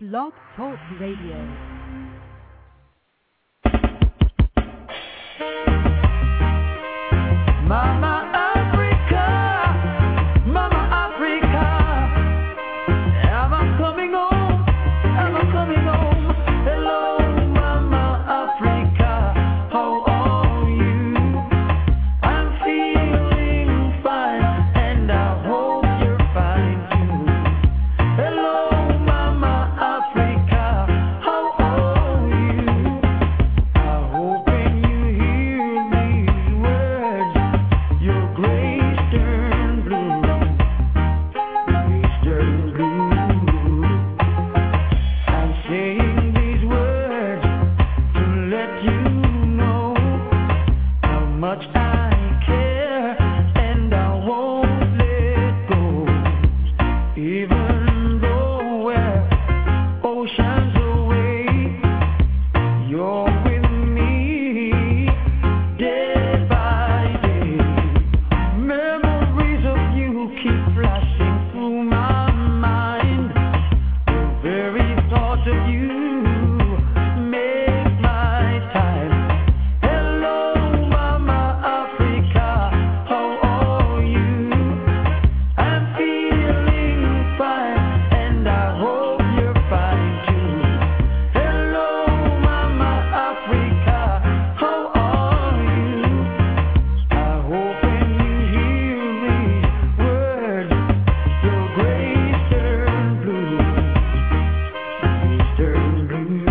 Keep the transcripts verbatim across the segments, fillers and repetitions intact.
Blog Talk Radio. Mama Africa, Mama Africa, am I coming home? Am I coming home? Hello, Mama Africa, how are you? I'm feeling fine, and I hope you're fine too. Hello, Mama Africa, how are you? I hope when you hear these words, your grace turn blue, grace turn blue. I'm saying these words to let you know how much I care, and I won't let go, even though we're oceans away. You're with me day by day. Memories of you keep flashing through my mind. The very thought of you make my time. Hello, Mama Africa, how are you? I'm feeling fine, and I hope you're fine too. Hello, Mama Africa, how are you? I hope when you hear these words, your grace turn blue, grace turn blue.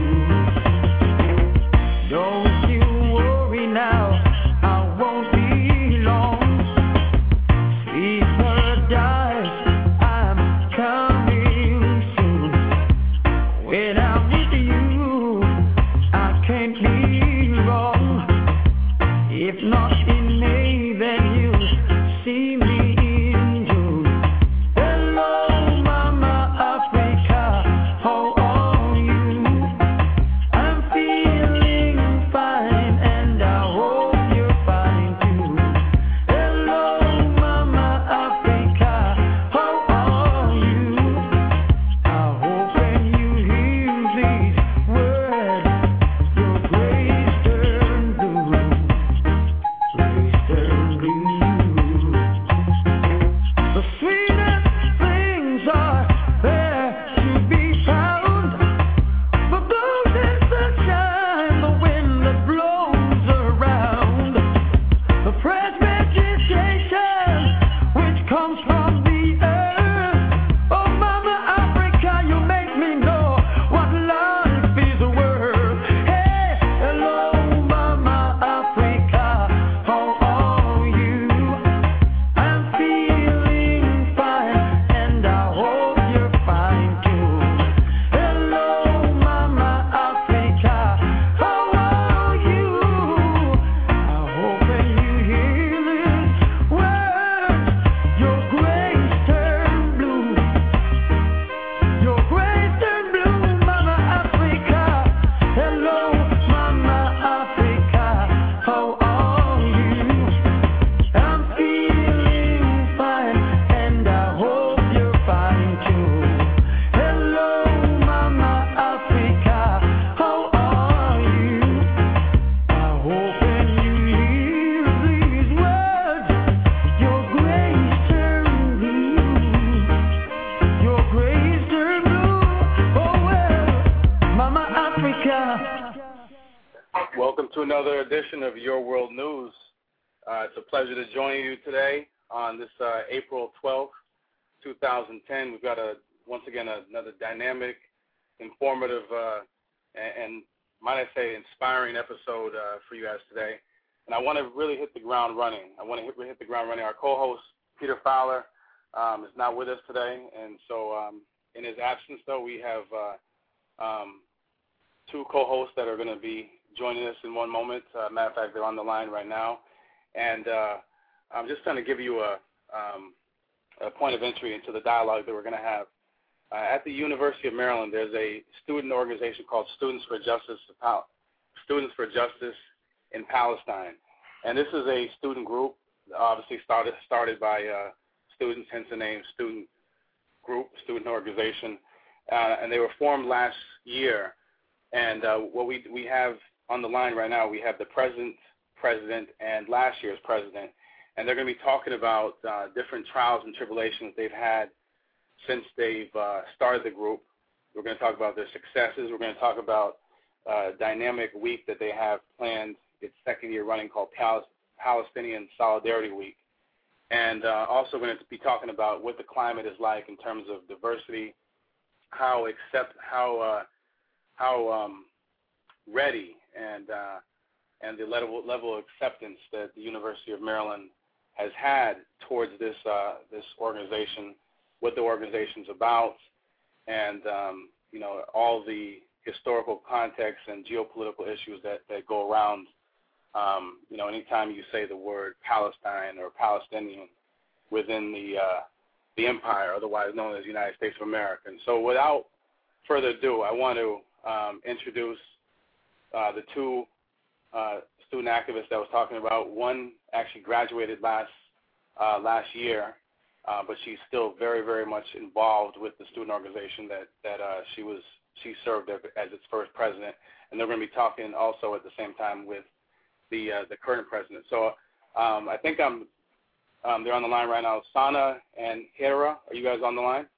Don't you worry now, I won't be long. Sweet paradise, I'm coming soon. When I'm with you, I can't be wrong. If not in May, then you'll see me in June. Hello, Mama Africa, how are you? I'm feeling fine, and I hope you're fine too. Hello, Mama Africa, how are you? I hope when you hear these words, your grace turn blue, grace turn blue. The sweetest things are there to be found, but those in sunshine, the wind that blows around, the fresh vegetation which comes from the earth. Oh, Mama Africa, you make me know what life is worth. Hey, hello, Mama Africa, how are you? I'm feeling fine, and I hope you're fine too. Hello, Mama Africa, how are you? I hope when you hear these words, your grace turn blue, your grace turn blue, Mama Africa. Hello, Mama Africa, how are you? I'm feeling fine, and I hope you're fine too. Hello, Mama Africa, how are you? I hope when you hear these words, your grace turn blue, your grace turn blue. Oh well, Mama Africa. Welcome to another edition of Your World News. Uh, it's a pleasure to join you today on this uh, April twelfth, two thousand ten. We've got a once again another dynamic, informative, uh, and, and might I say inspiring episode uh, for you guys today. And I want to really hit the ground running. I want to hit, hit the ground running. Our co-host Peter Fowler um, is not with us today, and so um, in his absence, though, we have uh, um, two co-hosts that are going to be joining us in one moment. Uh, matter of fact, they're on the line right now. And uh, I'm just going to give you a, um, a point of entry into the dialogue that we're going to have. Uh, at the University of Maryland, there's a student organization called Students for Justice, Students for Justice in Palestine. And this is a student group, obviously started started by uh, students, hence the name student group, student organization. uh, and they were formed last year. And uh, what we we have on the line right now, we have the present president and last year's president, and they're going to be talking about uh, different trials and tribulations they've had since they've uh, started the group. We're going to talk about their successes. We're going to talk about a dynamic week that they have planned, its second year running, called Pal- Palestinian Solidarity Week. And uh, also going to be talking about what the climate is like in terms of diversity, how accept, how uh, how um, ready and uh, and the level level of acceptance that the University of Maryland has had towards this uh, this organization, what the organization's about, and um, you know, all the historical context and geopolitical issues that, that go around. Um, you know, anytime you say the word Palestine or Palestinian within the uh, the empire, otherwise known as the United States of America. And so, without further ado, I want to um, introduce uh, the two uh, student activists that I was talking about. One actually graduated last uh, last year. Uh, but she's still very, very much involved with the student organization that that uh, she was she served as, as its first president, and they're going to be talking also at the same time with the uh, the current president. So um, I think I'm um, they're on the line right now. Sana and Hera, are you guys on the line?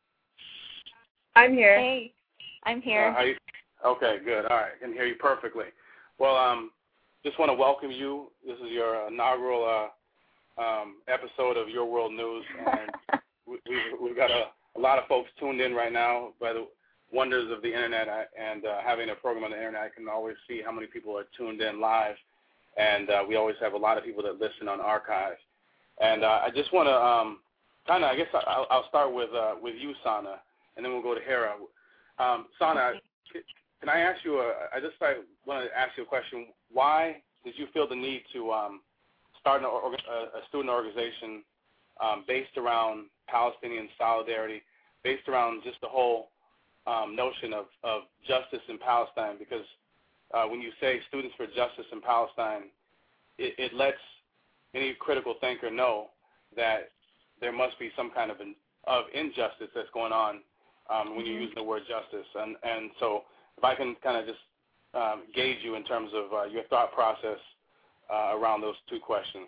I'm here. Hey, I'm here. Uh, how you, okay, good. All right, I can hear you perfectly. Well, um, just want to welcome you. This is your inaugural. Uh, Um, episode of Your World News, and we, we've, we've got a, a lot of folks tuned in right now by the wonders of the internet, and uh, having a program on the internet, I can always see how many people are tuned in live, and uh, we always have a lot of people that listen on archive. And uh, I just want to um, kind of, I guess I'll, I'll start with uh, with you, Sana, and then we'll go to Hera. Um, Sana, can I ask you, a, I just want to ask you a question. Why did you feel the need to um, starting a, a student organization um, based around Palestinian solidarity, based around just the whole um, notion of, of justice in Palestine? Because uh, when you say Students for Justice in Palestine, it, it lets any critical thinker know that there must be some kind of, in, of injustice that's going on um, when you're using the word justice. And, and so if I can kind of just um, gauge you in terms of uh, your thought process Uh, around those two questions.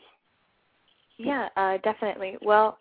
Yeah, uh, definitely. Well,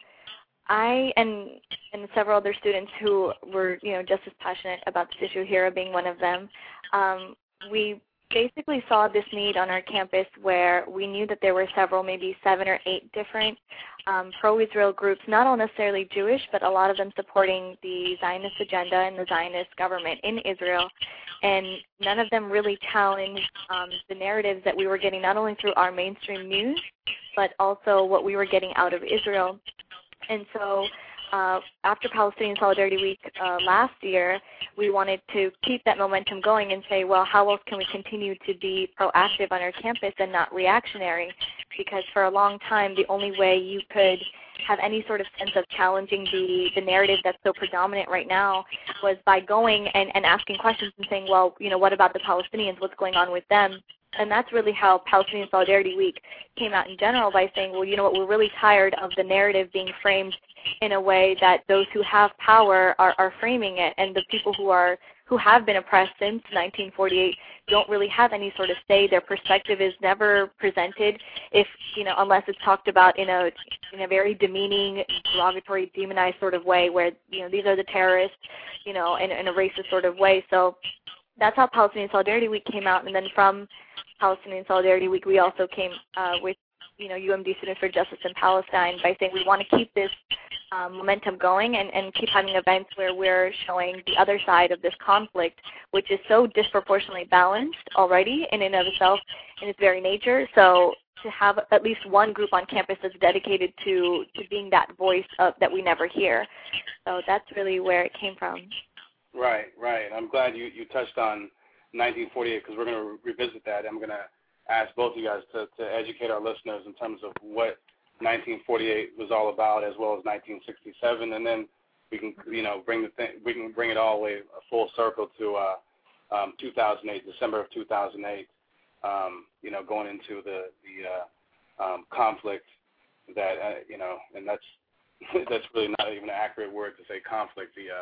I and and several other students who were, you know, just as passionate about this issue, Hera being one of them, um, we basically saw this need on our campus where we knew that there were several, maybe seven or eight different um, pro-Israel groups, not all necessarily Jewish, but a lot of them supporting the Zionist agenda and the Zionist government in Israel. And none of them really challenged um, the narratives that we were getting not only through our mainstream news, but also what we were getting out of Israel. And so uh, after Palestinian Solidarity Week uh, last year, we wanted to keep that momentum going and say, well, how else can we continue to be proactive on our campus and not reactionary? Because for a long time, the only way you could have any sort of sense of challenging the, the narrative that's so predominant right now was by going and, and asking questions and saying, well, you know, what about the Palestinians? What's going on with them? And that's really how Palestinian Solidarity Week came out in general, by saying, well, you know what, we're really tired of the narrative being framed in a way that those who have power are, are framing it, and the people who are who have been oppressed since nineteen forty-eight don't really have any sort of say. Their perspective is never presented, if you know, unless it's talked about in a in a very demeaning, derogatory, demonized sort of way, where you know these are the terrorists, you know, in, in a racist sort of way. So that's how Palestinian Solidarity Week came out, and then from Palestinian Solidarity Week, we also came uh, with, you know, U M D Students for Justice in Palestine by saying we want to keep this um, momentum going and, and keep having events where we're showing the other side of this conflict, which is so disproportionately balanced already in and of itself in its very nature. So to have at least one group on campus that's dedicated to, to being that voice of, that we never hear. So that's really where it came from. Right, right. I'm glad you, you touched on nineteen forty-eight, because we're going to re- revisit that. I'm going to ask both of you guys to, to educate our listeners in terms of what nineteen forty-eight was all about, as well as nineteen sixty-seven, and then we can, you know, bring the thing, we can bring it all the way full circle to uh, um, two thousand eight, December of two thousand eight. Um, you know, going into the the uh, um, conflict that uh, you know, and that's that's really not even an accurate word to say conflict. The uh,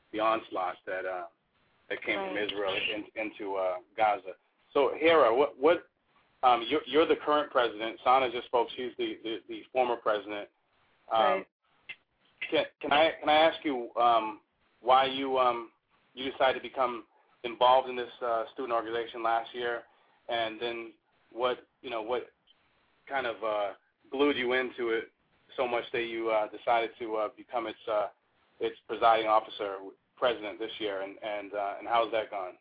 the onslaught that uh, that came right. from Israel in, into uh, Gaza. So, Hera, what what um, you're, you're the current president. Sana just spoke. She's the, the, the former president. Um, Right. Can, can I can I ask you um, why you um, you decided to become involved in this uh, student organization last year, and then what you know what kind of uh, glued you into it so much that you uh, decided to uh, become its uh, its presiding officer, president this year, and and uh, and how's that gone?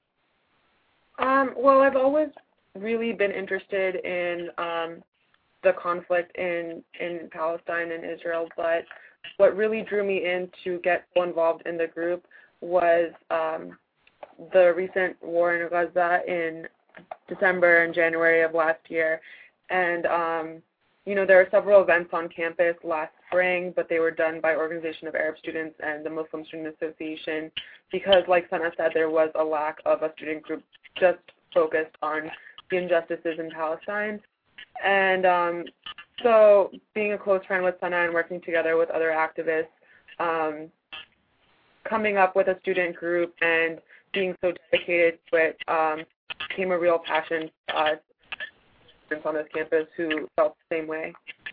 Um, well, I've always really been interested in um, the conflict in in Palestine and Israel, but what really drew me in to get so involved in the group was um, the recent war in Gaza in December and January of last year. And, um, you know, there are several events on campus last spring, but they were done by Organization of Arab Students and the Muslim Student Association because, like Sana said, there was a lack of a student group just focused on the injustices in Palestine. And um, so being a close friend with Sana and working together with other activists, um, coming up with a student group and being so dedicated to it um, became a real passion to us students on this campus who felt the same way.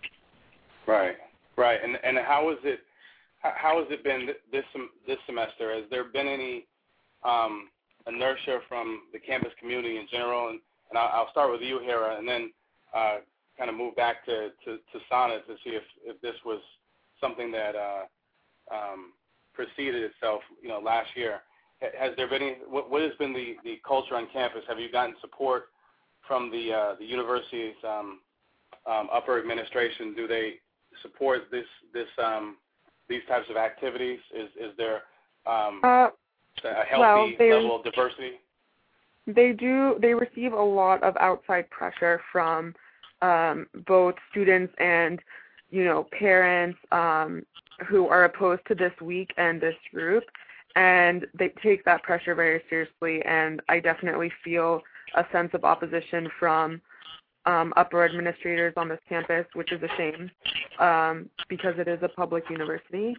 Right, right. And and how is it? How has it been this this semester? Has there been any um, inertia from the campus community in general? And, and I'll, I'll start with you, Hera, and then uh, kind of move back to, to, to Sana to see if, if this was something that uh, um, preceded itself, you know, last year. Has there been any, what, what has been the, the culture on campus? Have you gotten support from the uh, the university's um, um, upper administration? Do they support this this um, these types of activities? Is is there um, uh, a healthy well, they, level of diversity? They do. They receive a lot of outside pressure from um, both students and, you know, parents um, who are opposed to this week and this group, and they take that pressure very seriously. And I definitely feel a sense of opposition from um, upper administrators on this campus, which is a shame um, because it is a public university.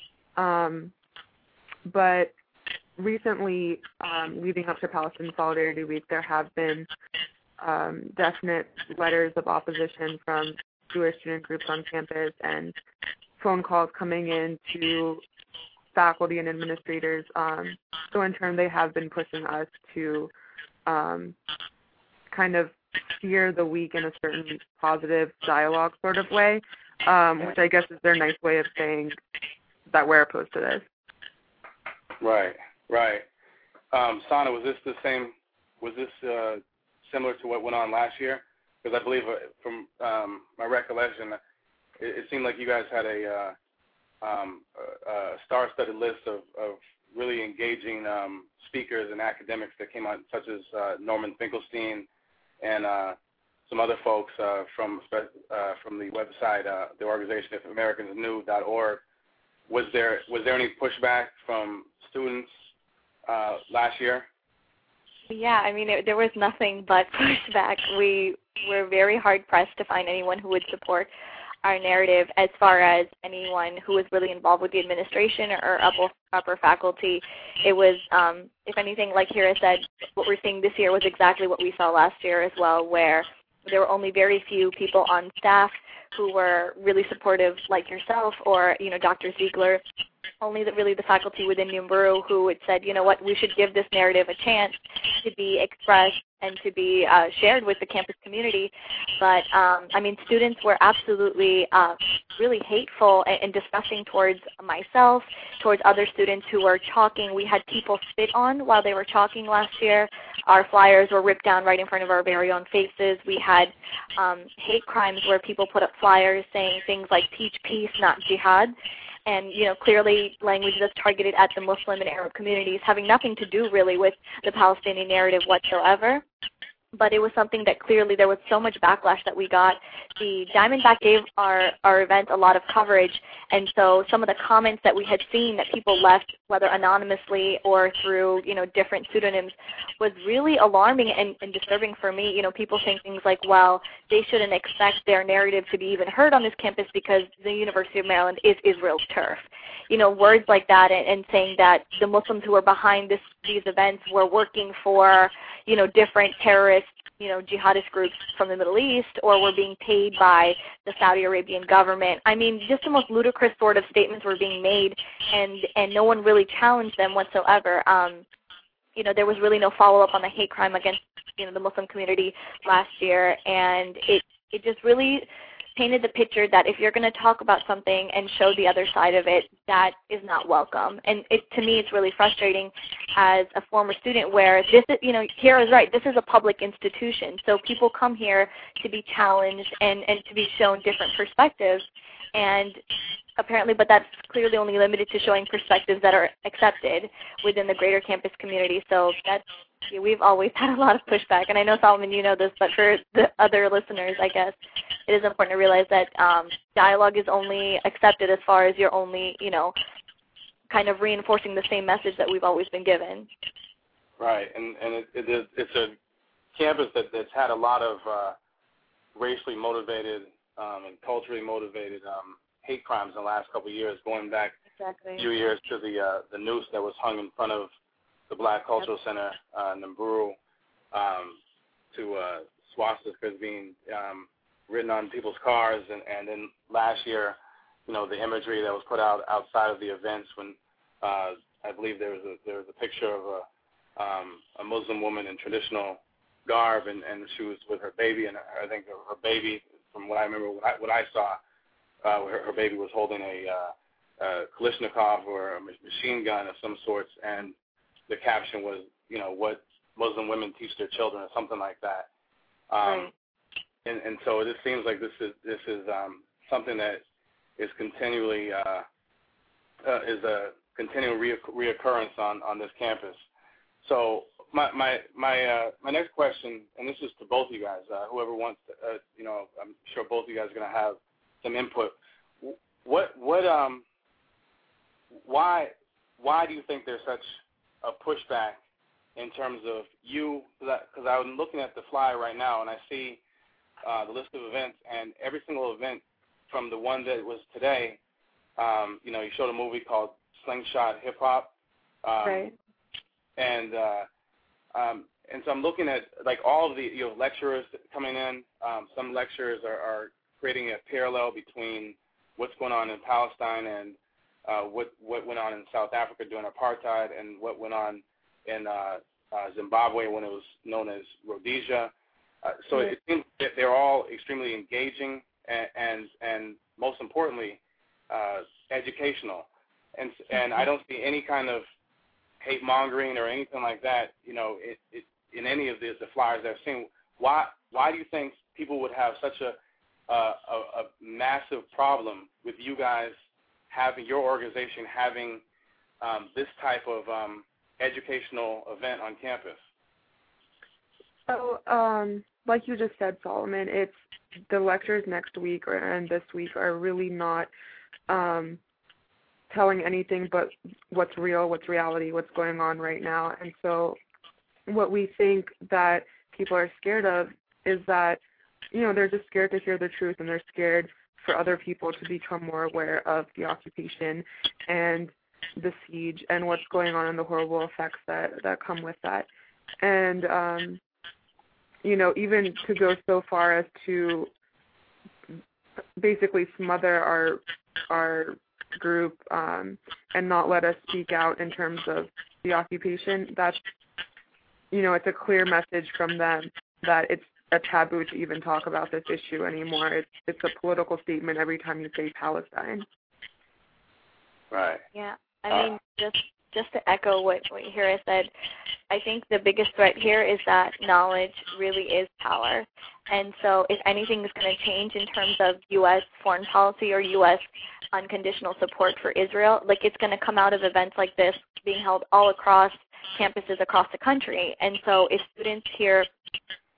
Um, but recently, um, leading up to Palestine Solidarity Week, there have been um, definite letters of opposition from Jewish student groups on campus and phone calls coming in to faculty and administrators. Um, so in turn, they have been pushing us to um, kind of steer the week in a certain positive dialogue sort of way, um, which I guess is their nice way of saying that we're opposed to this. Right, right. Um, Sana, was this the same, was this uh, similar to what went on last year? Because I believe uh, from um, my recollection, it, it seemed like you guys had a, uh, um, a, a star-studded list of, of really engaging um, speakers and academics that came out, such as uh, Norman Finkelstein and uh, some other folks uh, from uh, from the website, uh, the organization, if americans knew dot org. Was there was there any pushback from students uh, last year? Yeah, I mean, it, there was nothing but pushback. We were very hard-pressed to find anyone who would support our narrative as far as anyone who was really involved with the administration or upper, upper faculty. It was, um, if anything, like Hera said, what we're seeing this year was exactly what we saw last year as well, where there were only very few people on staff who were really supportive, like yourself or, you know, Doctor Ziegler. Only the, really the faculty within Numburu who had said, you know what, we should give this narrative a chance to be expressed and to be uh, shared with the campus community. But, um, I mean, students were absolutely uh, really hateful and, and disgusting towards myself, towards other students who were chalking. We had people spit on while they were chalking last year. Our flyers were ripped down right in front of our very own faces. We had um, hate crimes where people put up flyers saying things like teach peace, not jihad. And, you know, clearly language that's targeted at the Muslim and Arab communities, having nothing to do really with the Palestinian narrative whatsoever. but it was something that clearly there was so much backlash that we got. The Diamondback gave our, our event a lot of coverage, and so some of the comments that we had seen that people left, whether anonymously or through, you know, different pseudonyms, was really alarming and, and disturbing for me. You know, people saying things like, well, they shouldn't expect their narrative to be even heard on this campus because the University of Maryland is Israel's turf. You know, words like that, and, and saying that the Muslims who were behind this, these events were working for, you know, different terrorist, you know, jihadist groups from the Middle East, or were being paid by the Saudi Arabian government. I mean, just the most ludicrous sort of statements were being made, and, and no one really challenged them whatsoever. Um, you know, there was really no follow-up on the hate crime against, you know, the Muslim community last year, and it, it just really painted the picture that if you're going to talk about something and show the other side of it, that is not welcome. And it, to me, it's really frustrating as a former student where this is, you know, Kiara is right, this is a public institution. So people come here to be challenged and, and to be shown different perspectives. And apparently, but that's clearly only limited to showing perspectives that are accepted within the greater campus community. So that's, yeah, we've always had a lot of pushback. And I know, Solomon, you know this, but for the other listeners, I guess, it is important to realize that um, dialogue is only accepted as far as you're only, you know, kind of reinforcing the same message that we've always been given. Right, and and it, it is, it's a campus that, that's had a lot of uh, racially motivated um, and culturally motivated um, hate crimes in the last couple of years, going back exactly. a few years to the uh, the noose that was hung in front of the Black Cultural yep. Center uh, in Namburu, um, to uh, swastikas being um, written on people's cars, and, and then last year, you know, the imagery that was put out outside of the events when uh, I believe there was a there was a picture of a um, a Muslim woman in traditional garb, and, and she was with her baby, and I think her baby, from what I remember, what I, what I saw, uh, her, her baby was holding a, uh, a Kalashnikov or a machine gun of some sorts, and the caption was, you know, what Muslim women teach their children, or something like that. Um, right. And, and so it just seems like this is this is um, something that is continually uh, uh, is a continual reoc- reoccurrence on, on this campus. So my my my uh, my next question, and this is to both of you guys, uh, whoever wants, to, uh, you know, I'm sure both of you guys are going to have some input. What what um why why do you think there's such a pushback in terms of you? Because I'm looking at the flyer right now, and I see Uh, the list of events, and every single event from the one that was today, um, you know, you showed a movie called Slingshot Hip Hop, um, right. and uh, um, and so I'm looking at like all of the you know lecturers coming in. Um, some lecturers are, are creating a parallel between what's going on in Palestine and uh, what what went on in South Africa during apartheid, and what went on in uh, uh, Zimbabwe when it was known as Rhodesia. Uh, so it seems that they're all extremely engaging and and, and most importantly, uh, educational. And and I don't see any kind of hate mongering or anything like that. You know, it, it, in any of the, the flyers I've seen. Why why do you think people would have such a uh, a, a massive problem with you guys having your organization having um, this type of um, educational event on campus? So, um, like you just said, Solomon, it's the lectures next week or and this week are really not um, telling anything but what's real, what's reality, what's going on right now. And so what we think that people are scared of is that, you know, they're just scared to hear the truth, and they're scared for other people to become more aware of the occupation and the siege and what's going on and the horrible effects that, that come with that. And, um, you know, even to go so far as to basically smother our our group um, and not let us speak out in terms of the occupation, that's, you know, it's a clear message from them that it's a taboo to even talk about this issue anymore. It's it's a political statement every time you say Palestine. Right. Yeah. I mean, just just to echo what, what Hira said, I think the biggest threat here is that knowledge really is power. And so if anything is going to change in terms of U S foreign policy or U S unconditional support for Israel, like it's going to come out of events like this being held all across campuses across the country. And so if students hear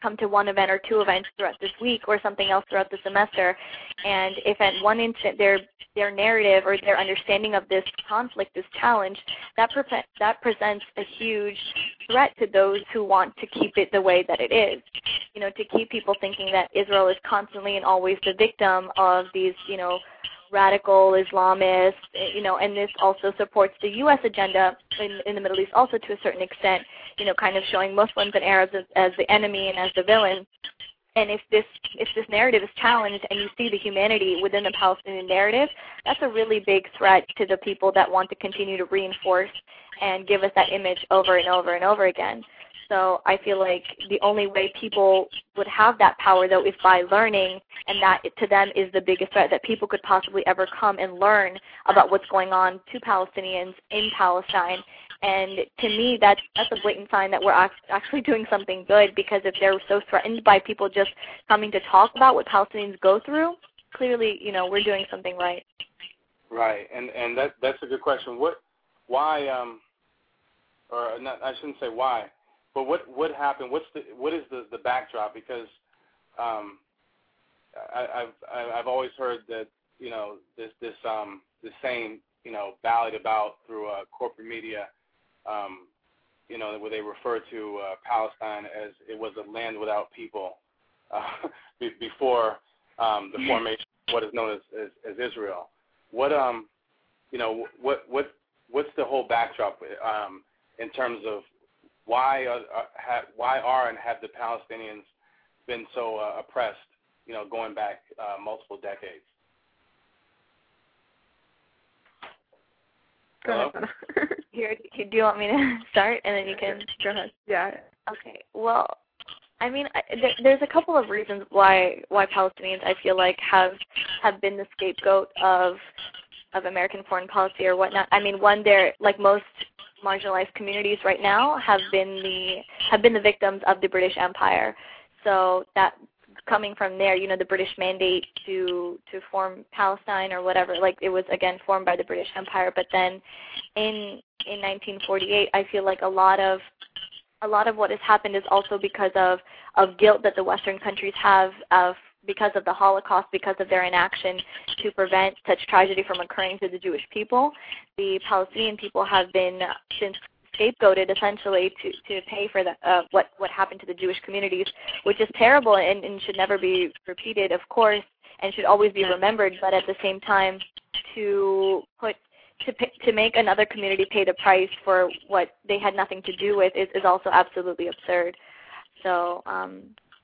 come to one event or two events throughout this week or something else throughout the semester, and if at one instant their their narrative or their understanding of this conflict is challenged, that pre- that presents a huge threat to those who want to keep it the way that it is. You know, to keep people thinking that Israel is constantly and always the victim of these, you know, radical Islamists, you know, and this also supports the U S agenda in, in the Middle East also to a certain extent, you know, kind of showing Muslims and Arabs as, as the enemy and as the villain. And if this if this narrative is challenged and you see the humanity within the Palestinian narrative, that's a really big threat to the people that want to continue to reinforce and give us that image over and over and over again. So I feel like the only way people would have that power, though, is by learning, and that to them is the biggest threat, that people could possibly ever come and learn about what's going on to Palestinians in Palestine. And to me, that's, that's a blatant sign that we're actually doing something good, because if they're so threatened by people just coming to talk about what Palestinians go through, clearly, you know, we're doing something right. Right, and and that that's a good question. What, why, um, or not, I shouldn't say why, but what what happened? What's the what is the, the backdrop? Because um, I, I've I've always heard that, you know, this this um this saying, you know, ballied about through uh, corporate media, um, you know, where they refer to uh, Palestine as it was a land without people uh, before um, the formation of what is known as, as, as Israel. What um, you know, what what what's the whole backdrop um, in terms of why are, have, why are and have the Palestinians been so uh, oppressed, you know, going back uh, multiple decades? Go ahead. Here, do you want me to start, and then you can go ahead? Yeah. Okay. Well, I mean, there, there's a couple of reasons why why Palestinians, I feel like, have have been the scapegoat of of American foreign policy or whatnot. I mean, one, they're like most marginalized communities right now have been the have been the victims of the British Empire. So that coming from there, you know, the British mandate to to form Palestine or whatever, like it was again formed by the British Empire. But then in in nineteen forty-eight, I feel like a lot of a lot of what has happened is also because of of guilt that the Western countries have of because of the Holocaust, because of their inaction to prevent such tragedy from occurring to the Jewish people. The Palestinian people have been since scapegoated essentially to, to pay for the, uh, what, what happened to the Jewish communities, which is terrible and, and should never be repeated, of course, and should always be remembered, but at the same time to put to pay, to make another community pay the price for what they had nothing to do with is, is also absolutely absurd. So um,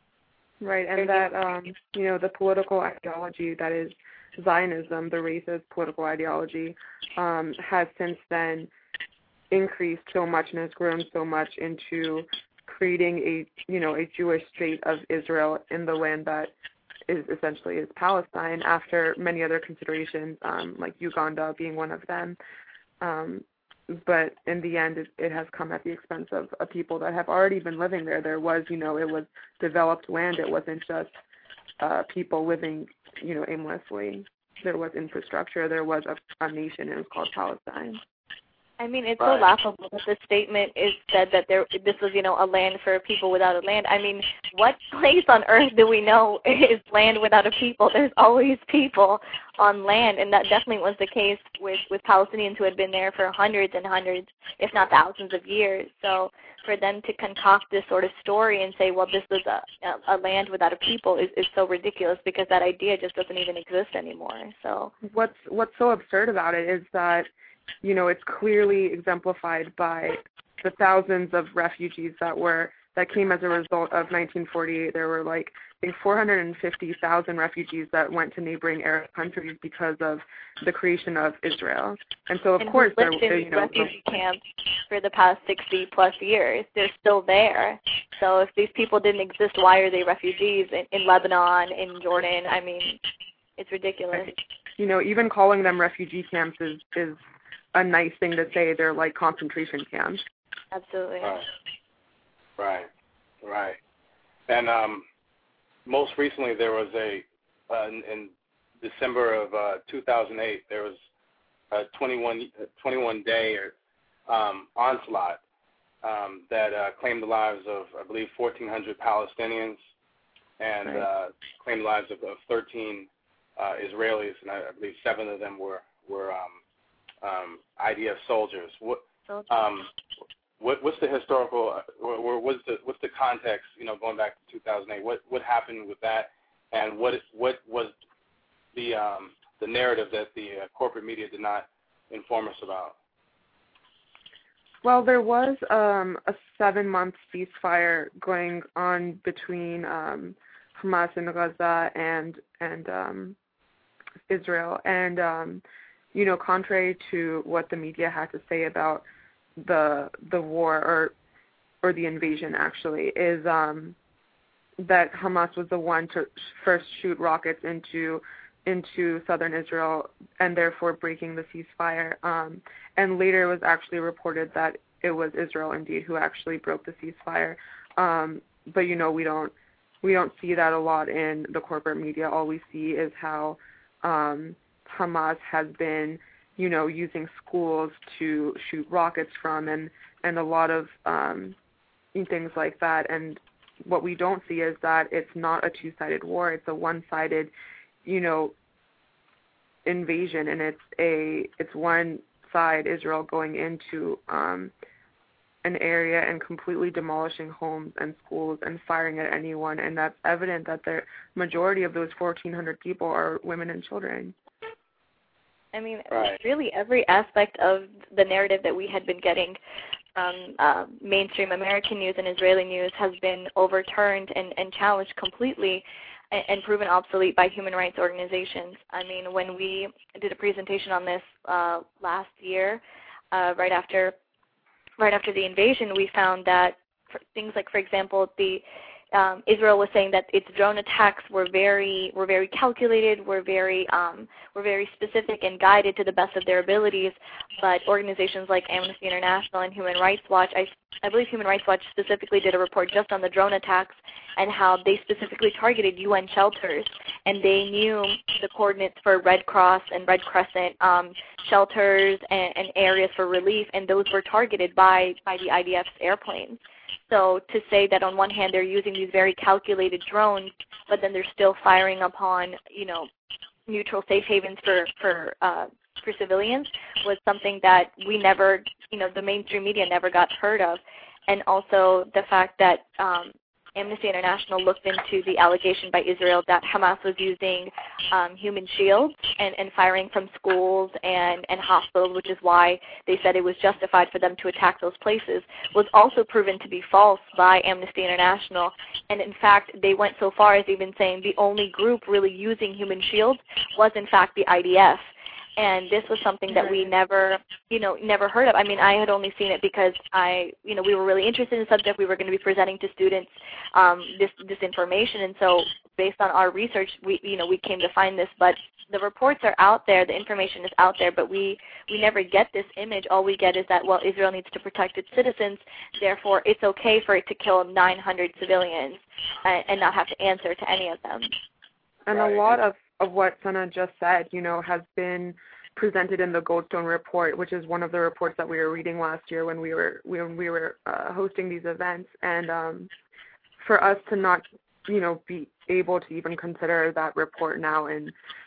Right, and that, um, you know, the political ideology that is Zionism, the racist political ideology, um, has since then increased so much and has grown so much into creating a, you know, a Jewish state of Israel in the land that is essentially is Palestine, after many other considerations, um, like Uganda being one of them. Um, but in the end, it, it has come at the expense of, of people that have already been living there. There was, you know, it was developed land. It wasn't just uh, people living, you know, aimlessly. There was infrastructure. There was a, a nation, and it was called Palestine. I mean, it's Right. so laughable that the statement is said that there this was, you know, a land for people without a land. I mean, what place on earth do we know is land without a people? There's always people on land, and that definitely was the case with, with Palestinians who had been there for hundreds and hundreds, if not thousands of years. So for them to concoct this sort of story and say, well, this was a, a, a land without a people is, is so ridiculous, because that idea just doesn't even exist anymore. So What's what's so absurd about it is that, you know, it's clearly exemplified by the thousands of refugees that were that came as a result of nineteen forty-eight. There were like I think four hundred fifty thousand refugees that went to neighboring Arab countries because of the creation of Israel. And so, of and course, who there, lived in you know, refugee camps for the past sixty plus years. They're still there. So if these people didn't exist, why are they refugees in, in Lebanon, in Jordan? I mean, it's ridiculous. You know, even calling them refugee camps is is a nice thing to say. They're like concentration camps. Absolutely. Right, right, right. And um, most recently, there was a uh, in, in December of uh, two thousand eight, there was a twenty-one, twenty-one day um, onslaught um, that uh, claimed the lives of, I believe, fourteen hundred Palestinians and right. uh, claimed the lives of, of thirteen uh, Israelis, and I, I believe seven of them were were um, um, I D F soldiers. What, um, what what's the historical? Or, or what's the what's the context? You know, going back to two thousand eight, what what happened with that, and what what was the um, the narrative that the uh, corporate media did not inform us about? Well, there was um, a seven-month ceasefire going on between um, Hamas in Gaza and and um, Israel, and um, you know, contrary to what the media had to say about the the war or or the invasion, actually, is um, that Hamas was the one to first shoot rockets into into southern Israel and therefore breaking the ceasefire. Um, and later it was actually reported that it was Israel indeed who actually broke the ceasefire. Um, but you know, we don't we don't see that a lot in the corporate media. All we see is how um, Hamas has been, you know, using schools to shoot rockets from, and and a lot of um, things like that. And what we don't see is that it's not a two-sided war; it's a one-sided, you know, invasion, and it's a it's one side, Israel, going into um, an area and completely demolishing homes and schools and firing at anyone, and that's evident that the majority of those fourteen hundred people are women and children. I mean, Right. really every aspect of the narrative that we had been getting from uh, mainstream American news and Israeli news has been overturned and, and challenged completely and, and proven obsolete by human rights organizations. I mean, when we did a presentation on this uh, last year, uh, right after right after the invasion, we found that for things like, for example, the Um, Israel was saying that its drone attacks were very were very calculated, were very um, were very specific and guided to the best of their abilities. But organizations like Amnesty International and Human Rights Watch, I, I believe Human Rights Watch specifically did a report just on the drone attacks and how they specifically targeted U N shelters, and they knew the coordinates for Red Cross and Red Crescent um, shelters and, and areas for relief, and those were targeted by by the I D F's airplanes. So to say that on one hand they're using these very calculated drones, but then they're still firing upon, you know, neutral safe havens for for uh, for civilians was something that we never, you know, the mainstream media never got heard of, and also the fact that um, Amnesty International looked into the allegation by Israel that Hamas was using um, human shields and, and firing from schools and, and hospitals, which is why they said it was justified for them to attack those places, was also proven to be false by Amnesty International. And in fact, they went so far as even saying the only group really using human shields was in fact the I D F. And this was something that we never, you know, never heard of. I mean, I had only seen it because I, you know, we were really interested in the subject. We were going to be presenting to students um, this this information, and so based on our research, we, you know, we came to find this. But the reports are out there, the information is out there, but we we never get this image. All we get is that, well, Israel needs to protect its citizens, therefore it's okay for it to kill nine hundred civilians and, and not have to answer to any of them. And Right. a lot of, of what Sana just said, you know, has been presented in the Goldstone report, which is one of the reports that we were reading last year when we were when we were uh, hosting these events. And um, for us to not, you know, be able to even consider that report now in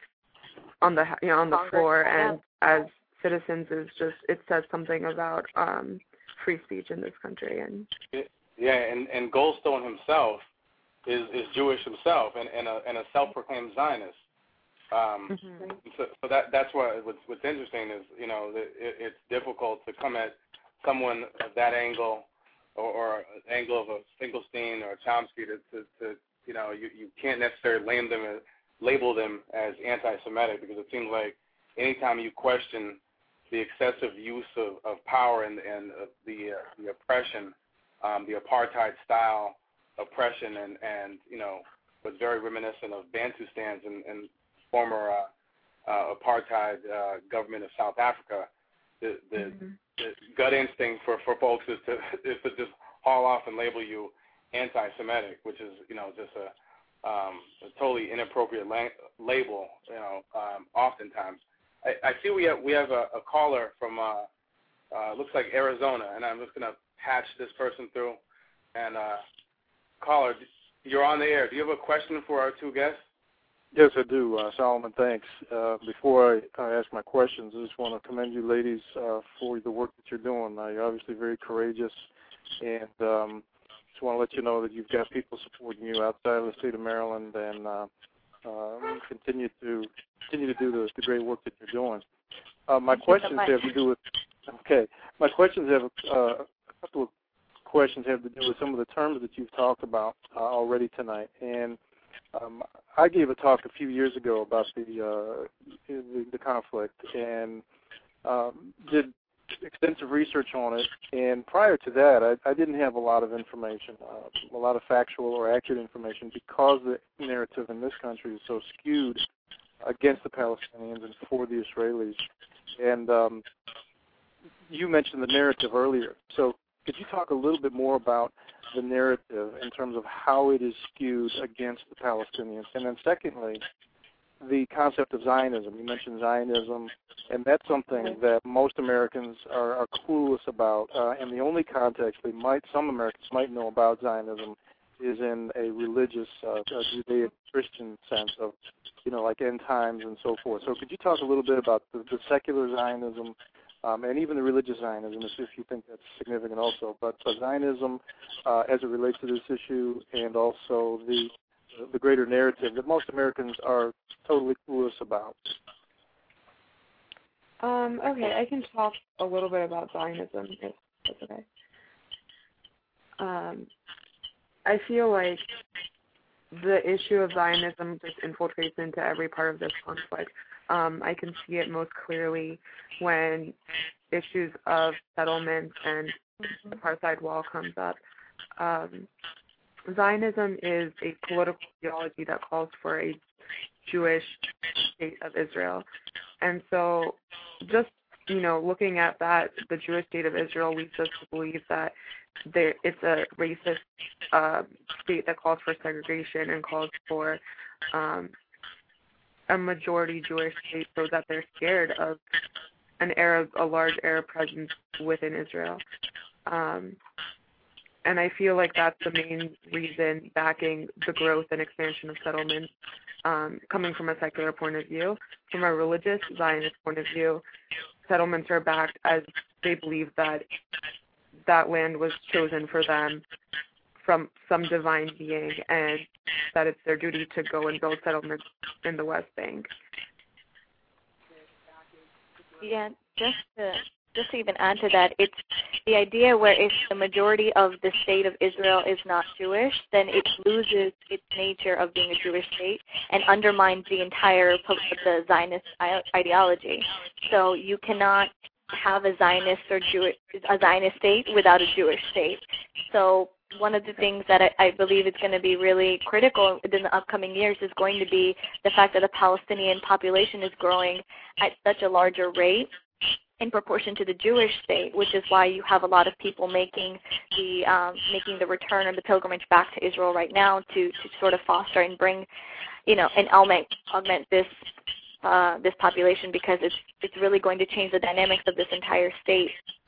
on the you know on the floor and as citizens is just, it says something about um, free speech in this country. And yeah, and and Goldstone himself is is Jewish himself and and a, and a self-proclaimed Zionist. Um, mm-hmm. so, so that that's what what's, what's interesting is, you know, it, it's difficult to come at someone of that angle or, or an angle of a Finkelstein or a Chomsky to, to, to you know, you, you can't necessarily label them as, label them as anti-Semitic, because it seems like anytime you question the excessive use of, of power and, and uh, the uh, the oppression, um, the apartheid style oppression, and, and you know, was very reminiscent of Bantustans and, and former uh, uh, apartheid uh, government of South Africa. The, the, mm-hmm. the gut instinct for, for folks is to is to just haul off and label you anti-Semitic, which is, you know, just a, um, a totally inappropriate la- label. You know, um, oftentimes. I, I see we have we have a, a caller from uh, uh, looks like Arizona, and I'm just gonna patch this person through. And uh, caller, you're on the air. Do you have a question for our two guests? Yes, I do, uh, Solomon. Thanks. Uh, before I, I ask my questions, I just want to commend you, ladies, uh, for the work that you're doing. Uh, you're obviously very courageous, and um, just want to let you know that you've got people supporting you outside of the state of Maryland, and uh, uh, continue to continue to do the, the great work that you're doing. Uh, my Thank questions you so much. have to do with okay. My questions have uh, a couple of questions have to do with some of the terms that you've talked about uh, already tonight, and um, I gave a talk a few years ago about the uh, the, the conflict and um, did extensive research on it. And prior to that, I, I didn't have a lot of information, uh, a lot of factual or accurate information, because the narrative in this country is so skewed against the Palestinians and for the Israelis. And um, you mentioned the narrative earlier. So could you talk a little bit more about the narrative in terms of how it is skewed against the Palestinians? And then secondly, the concept of Zionism. You mentioned Zionism, and that's something that most Americans are, are clueless about. Uh, and the only context they might, some Americans might know about Zionism is in a religious, uh, Judeo-Christian sense of, you know, like end times and so forth. So could you talk a little bit about the, the secular Zionism um, and even the religious Zionism, if you think that's significant also, but uh, Zionism uh, as it relates to this issue, and also the the greater narrative that most Americans are totally clueless about? Um, okay, I can talk a little bit about Zionism, if that's okay. Um, I feel like the issue of Zionism just infiltrates into every part of this conflict. Um, I can see it most clearly when issues of settlements and the apartheid wall comes up. Um, Zionism is a political ideology that calls for a Jewish state of Israel. And so just, you know, looking at that, the Jewish state of Israel leads us to believe that there, it's a racist uh, state that calls for segregation and calls for um, a majority Jewish state, so that they're scared of an Arab, a large Arab presence within Israel. Um, and I feel like that's the main reason backing the growth and expansion of settlements, um, coming from a secular point of view. From a religious Zionist point of view, settlements are backed as they believe that that land was chosen for them from some divine being, and that it's their duty to go and build settlements in the West Bank. Yeah, just to just to even add to that, it's the idea where if the majority of the state of Israel is not Jewish, then it loses its nature of being a Jewish state and undermines the entire the Zionist ideology. So you cannot have a Zionist or Jewish a Zionist state without a Jewish state. So one of the things that I, I believe is going to be really critical in the upcoming years is going to be the fact that the Palestinian population is growing at such a larger rate in proportion to the Jewish state, which is why you have a lot of people making the um, making the return or the pilgrimage back to Israel right now to, to sort of foster and bring, you know, and augment augment this uh, this population, because it's it's really going to change the dynamics of this entire state.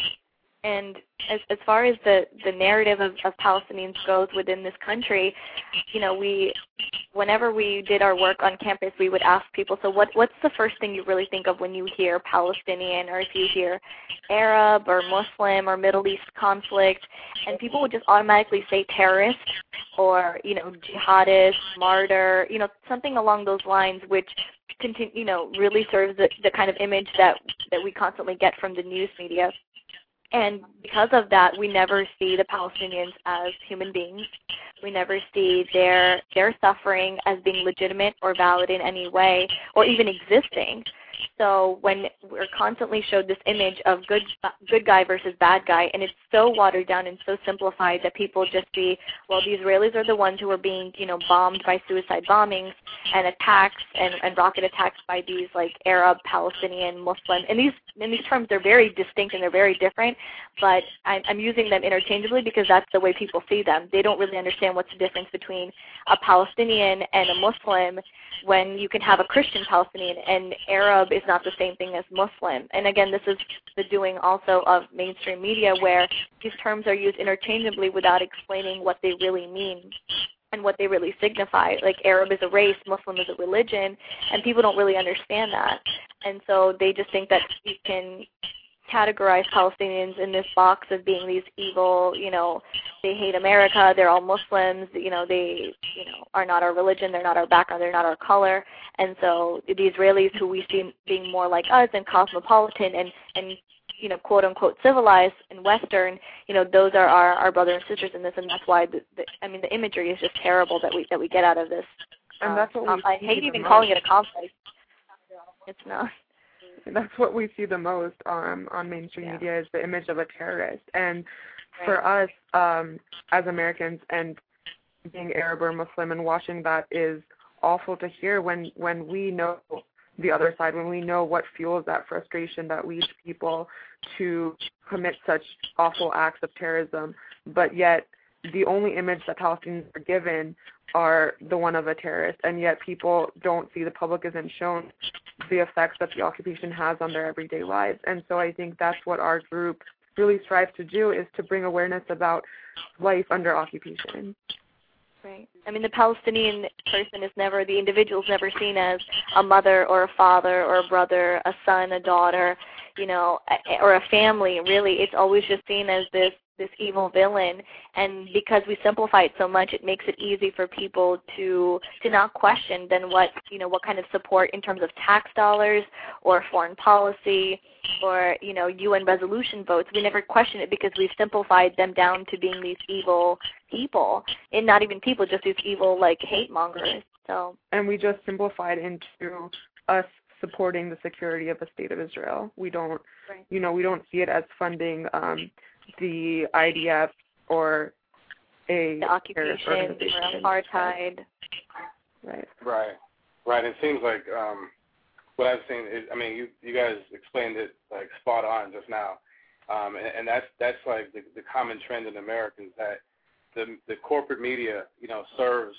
And as as far as the, the narrative of, of Palestinians goes within this country, you know, we, whenever we did our work on campus, we would ask people, so what what's the first thing you really think of when you hear Palestinian, or if you hear Arab or Muslim or Middle East conflict? And people would just automatically say terrorist or, you know, jihadist, martyr, you know, something along those lines, which continue, you know, really serves the, the kind of image that that we constantly get from the news media. And because of that, we never see the Palestinians as human beings. We never see their their suffering as being legitimate or valid in any way, or even existing. So when we're constantly showed this image of good good guy versus bad guy, and it's so watered down and so simplified that people just see, well, the Israelis are the ones who are being, you know, bombed by suicide bombings and attacks and, and rocket attacks by these like Arab, Palestinian, Muslim. And these in these terms, they're very distinct and they're very different, but I'm, I'm using them interchangeably because that's the way people see them. They don't really understand what's the difference between a Palestinian and a Muslim, when you can have a Christian Palestinian, and Arab Arab is not the same thing as Muslim. And again, this is the doing also of mainstream media, where these terms are used interchangeably without explaining what they really mean and what they really signify. Like Arab is a race, Muslim is a religion, and people don't really understand that. And so they just think that you can categorize Palestinians in this box of being these evil, you know, they hate America, they're all Muslims, you know, they, you know, are not our religion, they're not our background, they're not our color. And so the Israelis, who we see being more like us and cosmopolitan and, and you know, quote unquote civilized and Western, you know, those are our, our brothers and sisters in this, and that's why the, the I mean the imagery is just terrible that we that we get out of this. And that's what um, we I hate even most. calling it a conflict. It's not. That's what we see the most um, on mainstream Yeah. media is the image of a terrorist. And Right. for us um, as Americans and being Arab or Muslim and watching that is awful to hear when, when we know the other side, when we know what fuels that frustration that leads people to commit such awful acts of terrorism. But yet the only image that Palestinians are given are the one of a terrorist, and yet people don't see, the public isn't shown the effects that the occupation has on their everyday lives. And so I think that's what our group really strives to do, is to bring awareness about life under occupation. Right. I mean, the Palestinian person is never, the individual is never seen as a mother or a father or a brother, a son, a daughter, you know, or a family, really. It's always just seen as this this evil villain, and because we simplify it so much, it makes it easy for people to to not question then what, you know, what kind of support in terms of tax dollars or foreign policy or, you know, U N resolution votes. We never question it because we've simplified them down to being these evil people, and not even people, just these evil, like, hate mongers. So. And we just simplified into us supporting the security of the state of Israel. We don't, Right. you know, we don't see it as funding um, the I D F or a The occupation or apartheid. Right. Right. Right. It seems like um, what I've seen is, I mean, you you guys explained it like spot on just now, um, and, and that's that's like the, the common trend in Americans, that the the corporate media, you know, serves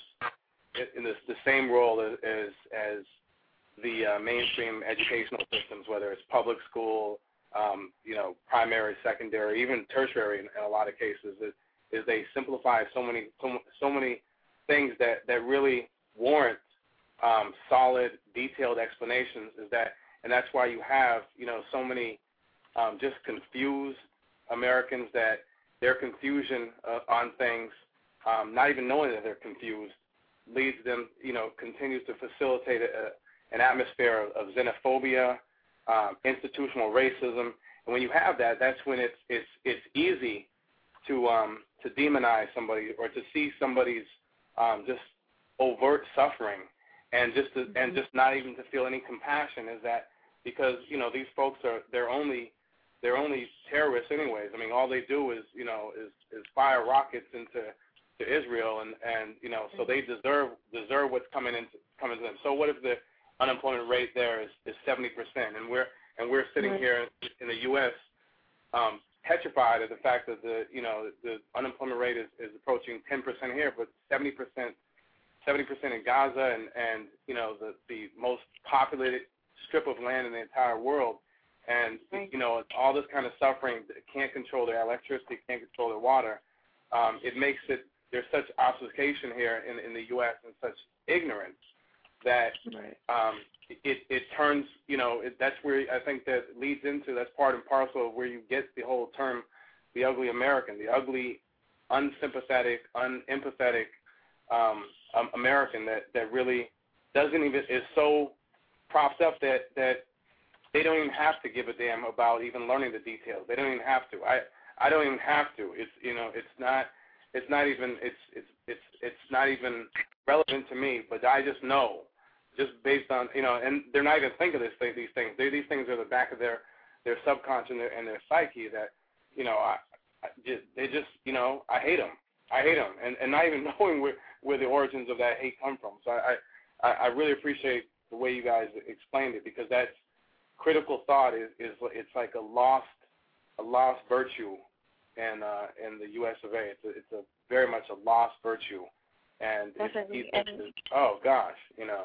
in this, the same role as as, as the uh, mainstream educational systems, whether it's public school, um, you know, primary, secondary, even tertiary in, in a lot of cases, is, is they simplify so many so, so many things that, that really warrant um, solid, detailed explanations. Is that, and that's why you have, you know, so many um, just confused Americans, that their confusion uh, on things, um, not even knowing that they're confused, leads them, you know, continues to facilitate a, an atmosphere of, of xenophobia, um, institutional racism, and when you have that, that's when it's it's it's easy to um, to demonize somebody, or to see somebody's um, just overt suffering, and just to, and just not even to feel any compassion. Is that because, you know, these folks are they're only they're only terrorists anyways. I mean, all they do is, you know, is is fire rockets into to Israel, and, and you know, so they deserve deserve what's coming into coming to them. So what if the unemployment rate there is, is seventy percent, and we're and we're sitting Right. here in the U S um, petrified at the fact that the you know the unemployment rate is, is approaching ten percent here, but seventy percent seventy percent in Gaza, and, and you know the the most populated strip of land in the entire world, and Right. you know all this kind of suffering, can't control their electricity, can't control their water. Um, it makes it there's such obfuscation here in, in the U S and such ignorance that Right. um, it, it turns, you know, it, that's where I think that leads into, that's part and parcel of where you get the whole term, the ugly American, the ugly, unsympathetic, unempathetic um, um, American that, that really doesn't even, is so propped up that, that they don't even have to give a damn about even learning the details. They don't even have to. I, I don't even have to. It's, you know, it's not, it's not even, it's, it's, it's, it's not even relevant to me, but I just know, just based on, you know, and they're not even thinking this, these things. They, these things are the back of their, their subconscious and their, and their psyche that, you know, I, I just, they just, you know, I hate them. I hate them, and, and not even knowing where, where the origins of that hate come from. So I, I, I really appreciate the way you guys explained it, because that's critical thought is, is it's like a lost, a lost virtue in, uh, in the U S of A. It's a, it's a very much a lost virtue. And Definitely. it's, it's, oh gosh, you know.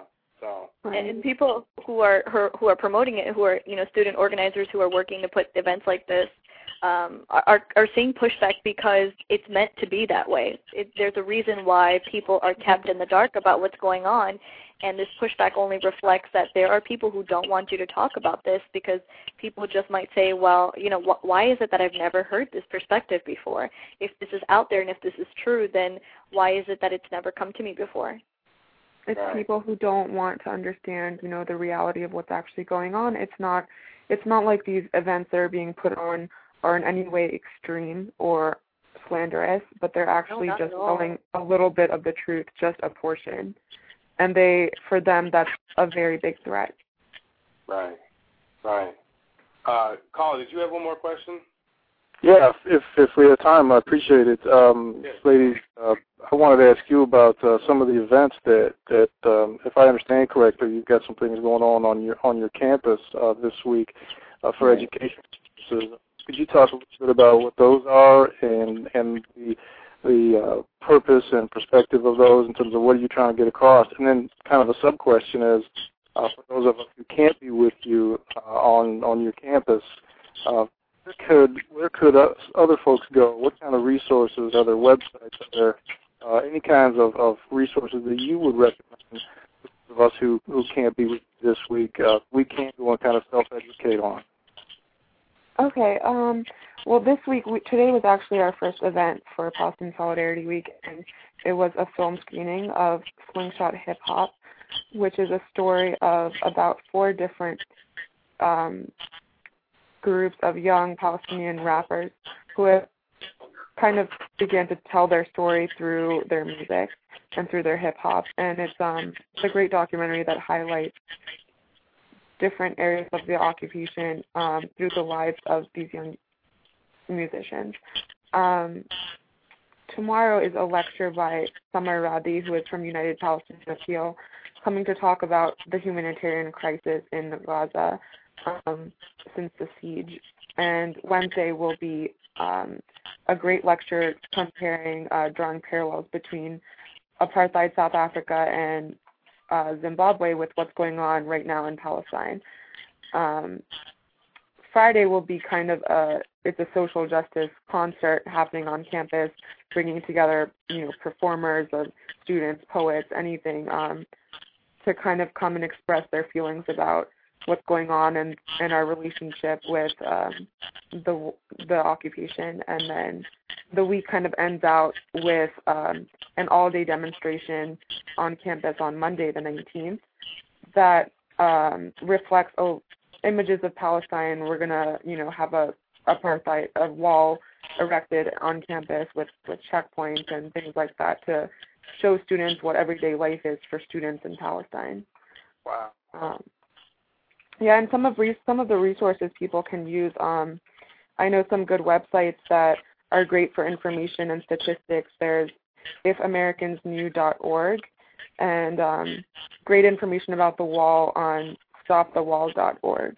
So and, and people who are who are promoting it, who are you know student organizers who are working to put events like this, um, are are seeing pushback because it's meant to be that way. It, there's a reason why people are kept in the dark about what's going on, and this pushback only reflects that there are people who don't want you to talk about this because people just might say, well, you know, wh- why is it that I've never heard this perspective before? If this is out there and if this is true, then why is it that it's never come to me before? It's Right. people who don't want to understand, you know, the reality of what's actually going on. It's not, it's not like these events that are being put on are in any way extreme or slanderous, but they're actually not just at all. telling a little bit of the truth, just a portion. And they, for them, that's a very big threat. right, right. Uh, Colin, did you have one more question? Yeah, if, if if we have time, I appreciate it. Um, Yes. Ladies, uh, I wanted to ask you about uh, some of the events that, that um, if I understand correctly, you've got some things going on on your on your campus uh, this week uh, for Right. education purposes. Could you talk a little bit about what those are and and the the uh, purpose and perspective of those in terms of what are you trying to get across? And then kind of a sub question is, uh, for those of us who can't be with you uh, on on your campus, uh, where could where could us, other folks go? What kind of resources? Are there websites? Are there uh, any kinds of, of resources that you would recommend to of us who, who can't be with you this week? Uh, we can't go and kind of self-educate on. Okay. Um, well, this week, we, today was actually our first event for Palestine Solidarity Week, and it was a film screening of Slingshot Hip Hop, which is a story of about four different um, groups of young Palestinian rappers who have kind of began to tell their story through their music and through their hip hop. And it's um it's a great documentary that highlights different areas of the occupation um, through the lives of these young musicians. Um, tomorrow is a lecture by Samar Radi, who is from United Palestinian Appeal, coming to talk about the humanitarian crisis in Gaza um, since the siege. And Wednesday will be um, a great lecture comparing, uh, drawing parallels between apartheid South Africa and uh, Zimbabwe with what's going on right now in Palestine. Um, Friday will be kind of a, it's a social justice concert happening on campus, bringing together, you know, performers of students, poets, anything, um, to kind of come and express their feelings about what's going on and, and our relationship with um, the the occupation. And then the week kind of ends out with um, an all-day demonstration on campus on Monday the nineteenth that um, reflects oh, images of Palestine. We're going to, you know, have a apartheid, a wall erected on campus with, with checkpoints and things like that to show students what everyday life is for students in Palestine. Wow. Um, yeah, and some of re- some of the resources people can use. Um, I know some good websites that are great for information and statistics. There's if americans knew dot org and um, great information about the wall on stop the wall dot org.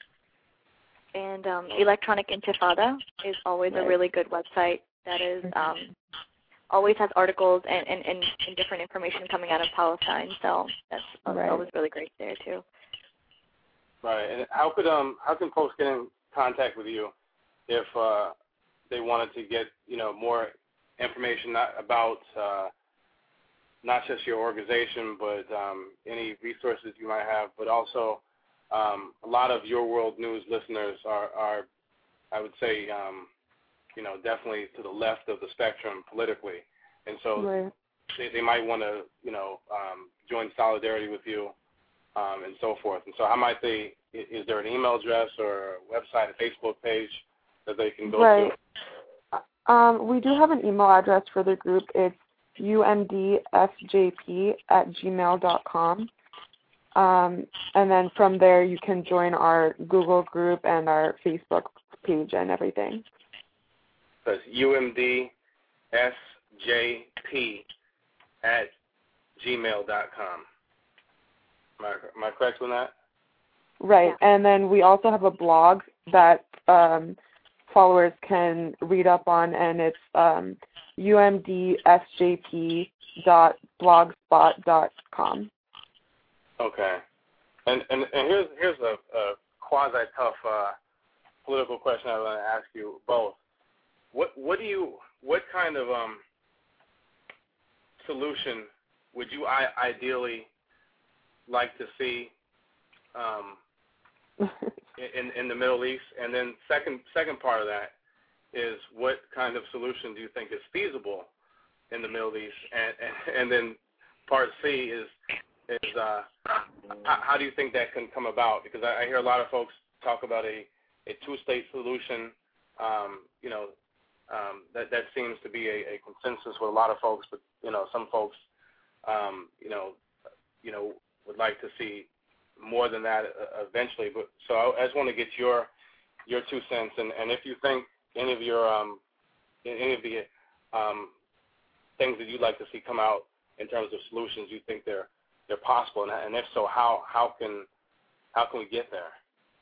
And um, Electronic Intifada is always Right. a really good website that is um, always has articles and, and, and, and different information coming out of Palestine. So that's Right. always really great there too. Right. And how could um how can folks get in contact with you if uh, they wanted to get, you know, more information not about uh, not just your organization, but um, any resources you might have, but also um, a lot of Your World News listeners are, are I would say, um, you know, definitely to the left of the spectrum politically, and so Right. they, they might want to, you know, um, join solidarity with you. Um, and so forth. And so how might they, is there an email address or a website, a Facebook page that they can go Right. to? Um, we do have an email address for the group. It's u m d f j p at gmail dot com. Um, and then from there you can join our Google group and our Facebook page and everything. So it's U M D S J P at gmail dot com. Am I, am I correct on that? Right. Yeah. And then we also have a blog that um, followers can read up on, and it's um, u m d s j p dot blogspot dot com. Okay. And and, and here's here's a, a quasi tough uh, political question I want to ask you both. What what do you what kind of um, solution would you I- ideally like to see um, in in the Middle East? And then second second part of that is what kind of solution do you think is feasible in the Middle East? And and, and then part C is is uh, how, how do you think that can come about? Because I, I hear a lot of folks talk about a, a two-state solution. Um, you know, um, that that seems to be a, a consensus with a lot of folks, but you know, some folks, um, you know, you know, would like to see more than that uh, eventually. But so I, I just want to get your your two cents, and, and if you think any of your um, any of the um, things that you'd like to see come out in terms of solutions, you think they're they're possible, and, and if so, how how can how can we get there?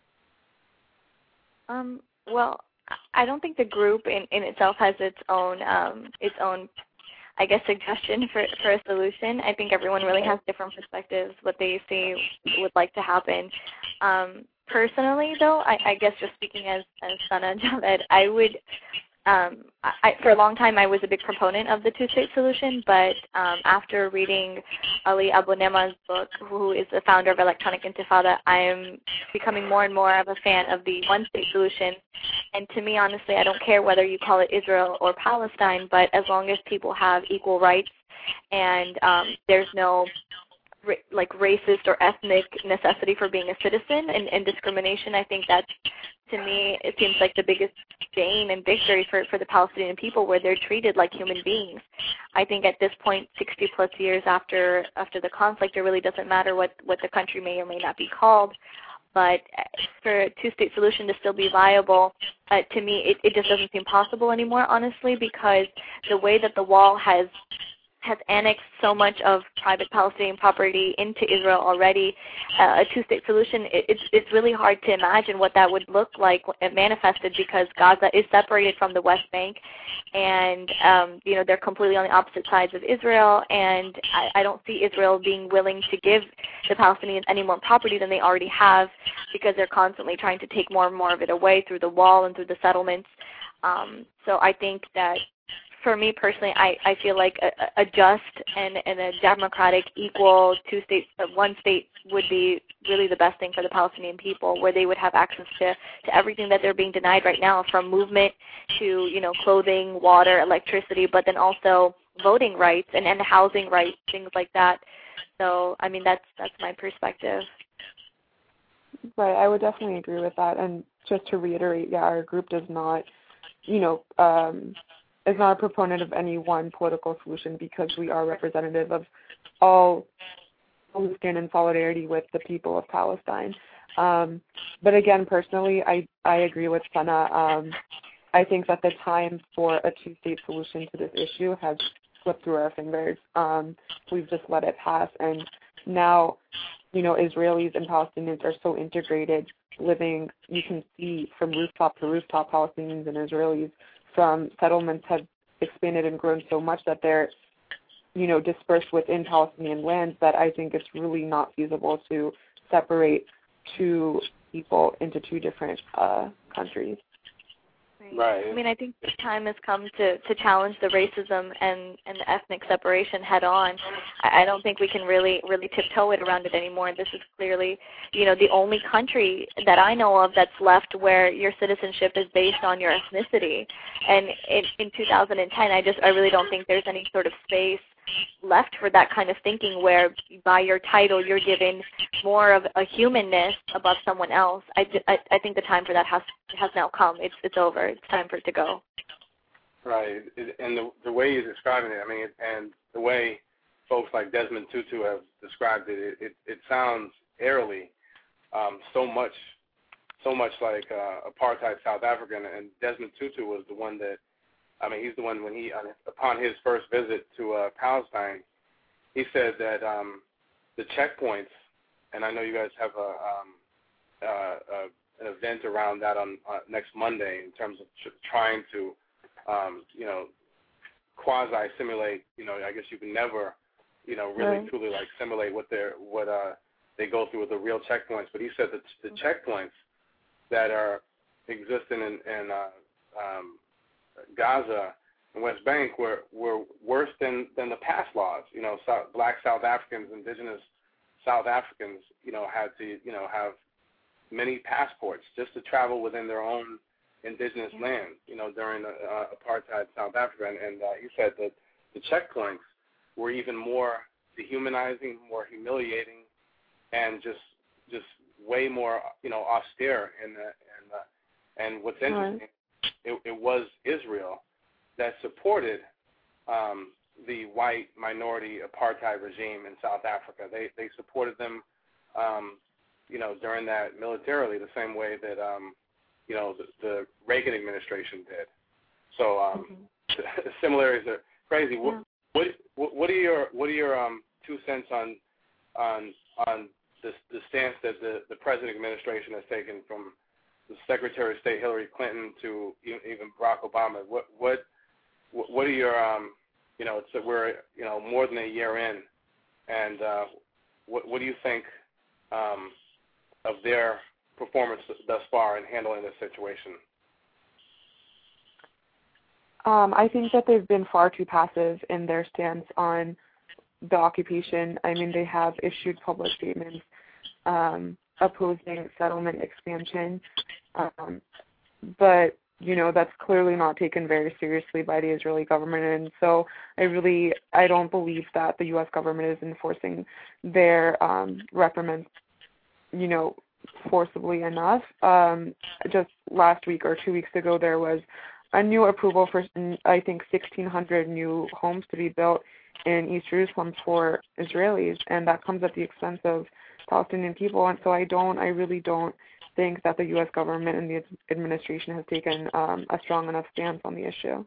Um, well, I don't think the group in, in itself has its own um, its own, I guess, suggestion for, for a solution. I think everyone really has different perspectives, what they see would like to happen. Um, personally, though, I, I guess just speaking as, as Sana Javed, I would, um, I, for a long time I was a big proponent of the two-state solution, but um, after reading Ali Abu Nema's book, who is the founder of Electronic Intifada, I am becoming more and more of a fan of the one-state solution. And to me, honestly, I don't care whether you call it Israel or Palestine, but as long as people have equal rights and um, there's no ra- like racist or ethnic necessity for being a citizen and, and discrimination, I think that's, to me, it seems like the biggest gain and victory for, for the Palestinian people, where they're treated like human beings. I think at this point, sixty plus years after after the conflict, it really doesn't matter what, what the country may or may not be called. But for a two-state solution to still be viable, uh, to me, it, it just doesn't seem possible anymore, honestly, because the way that the wall has has annexed so much of private Palestinian property into Israel already, uh, a two-state solution, it, it's, it's really hard to imagine what that would look like it manifested, because Gaza is separated from the West Bank, and um, you know, they're completely on the opposite sides of Israel, and I, I don't see Israel being willing to give the Palestinians any more property than they already have, because they're constantly trying to take more and more of it away through the wall and through the settlements. Um, so I think that, for me personally, I, I feel like a, a just and, and a democratic, equal two states, uh, one state would be really the best thing for the Palestinian people, where they would have access to, to everything that they're being denied right now, from movement to, you know, clothing, water, electricity, but then also voting rights and, and housing rights, things like that. So, I mean, that's that's my perspective. Right, I would definitely agree with that. And just to reiterate, yeah, our group does not, you know, um, is not a proponent of any one political solution, because we are representative of all who stand in solidarity with the people of Palestine. Um, but again, personally, I, I agree with Sana. Um, I think that the time for a two-state solution to this issue has slipped through our fingers. Um, we've just let it pass, and now, you know, Israelis and Palestinians are so integrated, living, you can see from rooftop to rooftop, Palestinians and Israelis from settlements have expanded and grown so much that they're, you know, dispersed within Palestinian lands, that I think it's really not feasible to separate two people into two different uh, countries. Right. I mean, I think the time has come to, to challenge the racism and, and the ethnic separation head on. I, I don't think we can really, really tiptoe it around it anymore. This is clearly, you know, the only country that I know of that's left where your citizenship is based on your ethnicity. And in, in two thousand ten, I just, I really don't think there's any sort of space left for that kind of thinking, where by your title you're given more of a humanness above someone else. I, I, I think the time for that has has now come. It's it's over. It's time for it to go. Right, and the the way you're describing it, I mean, and the way folks like Desmond Tutu have described it, it it, it sounds eerily um, so much, so much like uh, apartheid South Africa. And Desmond Tutu was the one that, I mean, he's the one when he, upon his first visit to uh, Palestine, he said that um, the checkpoints, and I know you guys have a, um, uh, uh, an event around that on uh, next Monday in terms of tr- trying to, um, you know, quasi-simulate. You know, I guess you can never, you know, really right. truly like simulate what they're, what uh, they go through the real checkpoints. But he said that the checkpoints that are existing in, in uh, um, Gaza and West Bank were, were worse than, than the past laws. You know, South, black South Africans, indigenous South Africans, you know, had to, you know, have many passports just to travel within their own indigenous land, you know, during uh, apartheid South Africa. And, and uh, he said that the checkpoints were even more dehumanizing, more humiliating, and just just way more, you know, austere. And and uh, and what's interesting, it, it was Israel that supported um, the white minority apartheid regime in South Africa. They they supported them, um, you know, during that militarily, the same way that um, you know the, the Reagan administration did. So um, mm-hmm. similarities are crazy. Yeah. What, what what are your what are your um, two cents on on on the, the stance that the, the present administration has taken, from the Secretary of State Hillary Clinton to even Barack Obama? What what what are your um, you know, it's we're you know more than a year in, and uh, what what do you think um, of their performance thus far in handling this situation? Um, I think that they've been far too passive in their stance on the occupation. I mean, they have issued public statements um, opposing settlement expansion, um, but, you know, that's clearly not taken very seriously by the Israeli government. And so I really, I don't believe that the U S government is enforcing their um, reprimands, you know, forcibly enough. Um, just last week or two weeks ago, there was a new approval for, I think, sixteen hundred new homes to be built in East Jerusalem for Israelis, and that comes at the expense of Palestinian people. And so I don't, I really don't think that the U S government and the administration has taken um, a strong enough stance on the issue.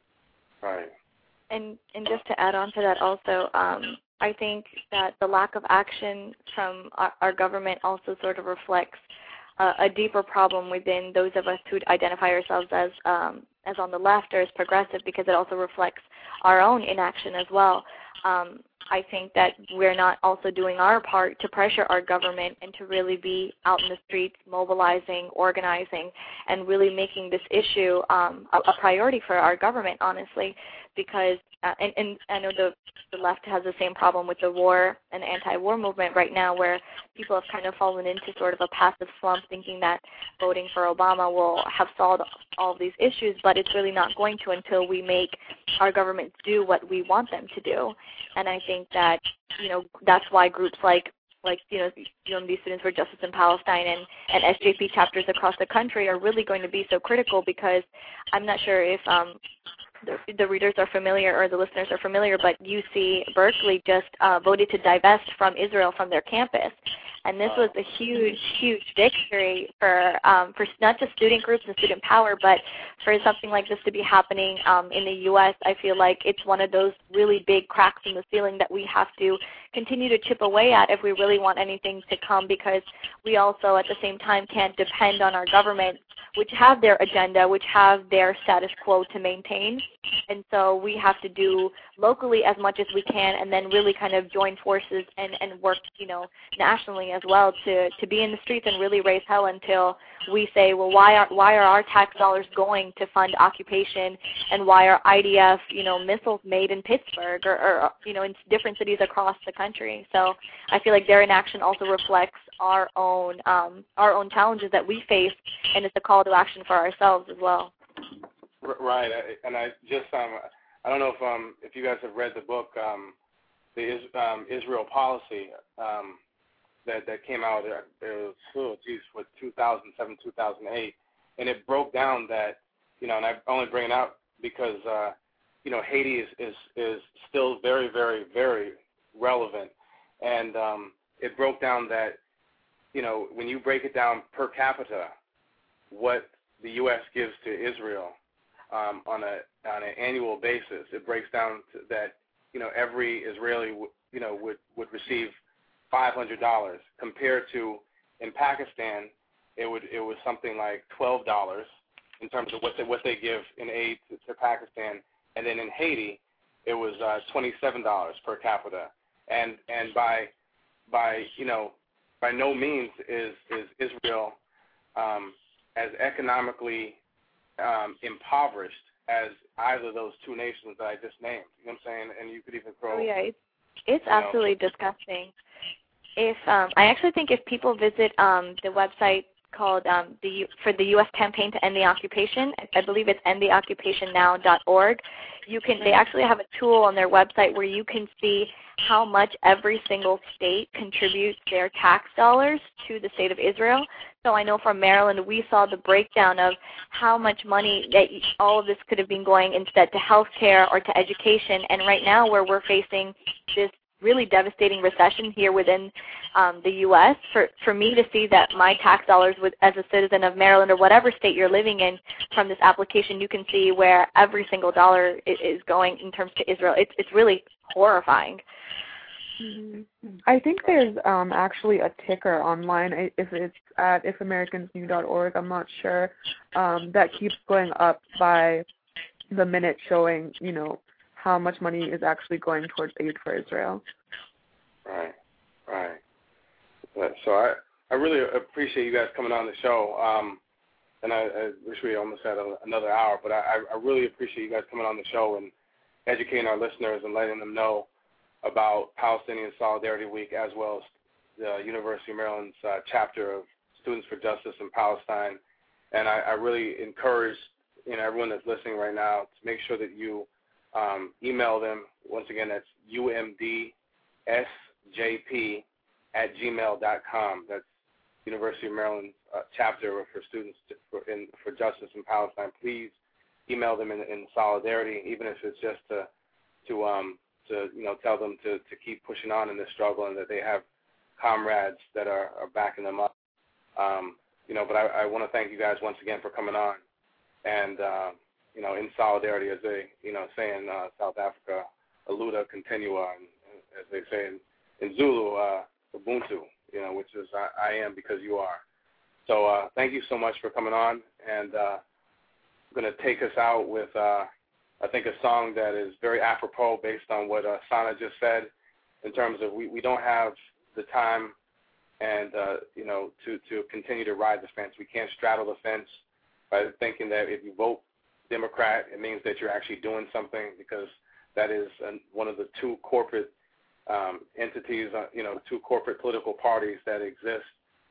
Right. And and just to add on to that also, um, I think that the lack of action from our, our government also sort of reflects uh, a deeper problem within those of us who identify ourselves as um, as on the left or as progressive, because it also reflects our own inaction as well. Um, I think that we're not also doing our part to pressure our government and to really be out in the streets, mobilizing, organizing, and really making this issue um, a, a priority for our government, honestly, because, uh, and, and I know the, the left has the same problem with the war and anti-war movement right now, where people have kind of fallen into sort of a passive slump, thinking that voting for Obama will have solved all of these issues, but it's really not going to until we make our governments do what we want them to do. And I think that, you know, that's why groups like, like you know, U M D Students for Justice in Palestine and, and S J P chapters across the country are really going to be so critical, because I'm not sure if um, the, the readers are familiar or the listeners are familiar, but U C Berkeley just uh, voted to divest from Israel from their campus. And this was a huge, huge victory for um, for not just student groups and student power, but for something like this to be happening um, in the U S. I feel like it's one of those really big cracks in the ceiling that we have to continue to chip away at if we really want anything to come, because we also at the same time can't depend on our government, which have their agenda, which have their status quo to maintain. And so we have to do locally as much as we can, and then really kind of join forces and, and work, you know, nationally as well to, to be in the streets and really raise hell until we say, well, why are why are our tax dollars going to fund occupation, and why are I D F, you know, missiles made in Pittsburgh or, or you know, in different cities across the country? So I feel like their inaction also reflects our own um, our own challenges that we face, and it's a call to action for ourselves as well. Right, and I just um, I don't know if um, if you guys have read the book, um, the Is, um, Israel Policy, um, that that came out. It was oh geez, with two thousand seven, two thousand eight, and it broke down that, you know, and I only bring it out because uh, you know, Haiti is, is is still very very very relevant, and um, it broke down that, you know, when you break it down per capita, what the U S gives to Israel um, on a on an annual basis, it breaks down to that, you know, every Israeli w- you know would would receive five hundred dollars, compared to in Pakistan it would it was something like twelve dollars in terms of what they, what they give in aid to, to Pakistan, and then in Haiti it was uh, twenty-seven dollars per capita, and and by by you know by no means is, is Israel um, as economically um, impoverished as either of those two nations that I just named. You know what I'm saying? And you could even throw. Oh, yeah, it's, it's absolutely know. disgusting. If um, I actually think if people visit um, the website called um, the U- for the U S campaign to end the occupation, I believe it's end the occupation now dot org. You can. They actually have a tool on their website where you can see how much every single state contributes their tax dollars to the state of Israel. So I know from Maryland, we saw the breakdown of how much money that all of this could have been going instead to health care or to education. And right now where we're facing this really devastating recession here within um, the U S, for, for me to see that my tax dollars with, as a citizen of Maryland or whatever state you're living in from this application, you can see where every single dollar is, is going in terms to Israel. It's, it's really horrifying. Mm-hmm. I think there's um, actually a ticker online, if it's at if americans new dot org, I'm not sure, um, that keeps going up by the minute showing, you know, how much money is actually going towards aid for Israel. Right, right. So I, I really appreciate you guys coming on the show. Um, and I, I wish we almost had a, another hour, but I, I really appreciate you guys coming on the show and educating our listeners and letting them know about Palestinian Solidarity Week, as well as the University of Maryland's uh, chapter of Students for Justice in Palestine. And I, I really encourage, you know, everyone that's listening right now to make sure that you um, email them. Once again, that's U M D S J P at gmail dot com. That's University of Maryland uh, chapter for Students to, for, in, for Justice in Palestine. Please email them in, in solidarity, even if it's just to to um, to you know tell them to, to keep pushing on in this struggle and that they have comrades that are, are backing them up. Um, you know, but I, I want to thank you guys once again for coming on, and uh, you know, in solidarity, as they you know say in uh, South Africa, Aluda Continua, and as they say in, in Zulu, uh, Ubuntu. You know, which is I, I am because you are. So uh, thank you so much for coming on, and uh, I'm going to take us out with. Uh, I think a song that is very apropos based on what uh, Sana just said, in terms of we, we don't have the time and, uh, you know, to, to continue to ride the fence. We can't straddle the fence by thinking that if you vote Democrat, it means that you're actually doing something, because that is an, one of the two corporate um, entities, uh, you know, two corporate political parties that exist,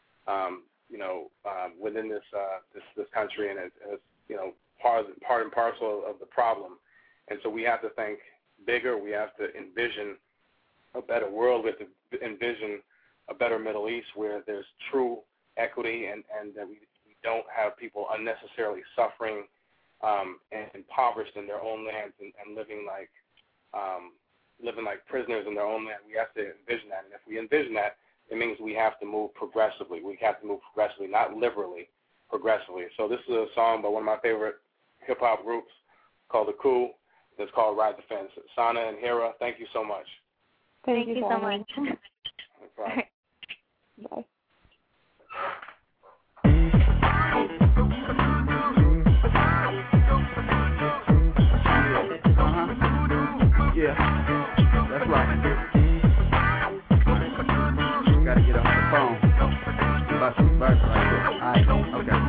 um, you know, um, within this, uh, this this country, and as, as you know, part, part and parcel of the problem. And so we have to think bigger. We have to envision a better world. We have to envision a better Middle East where there's true equity, and, and that we, we don't have people unnecessarily suffering um, and impoverished in their own lands and, and living like um, living like prisoners in their own land. We have to envision that. And if we envision that, it means we have to move progressively. We have to move progressively, not liberally, progressively. So this is a song by one of my favorite hip-hop groups called The Coup. It's called Ride the Fence. Sana and Hira, thank you so much. Thank, thank you, you so much. No problem. Bye. Yeah, that's right. Gotta get off the phone. About some verse right here. Alright, okay.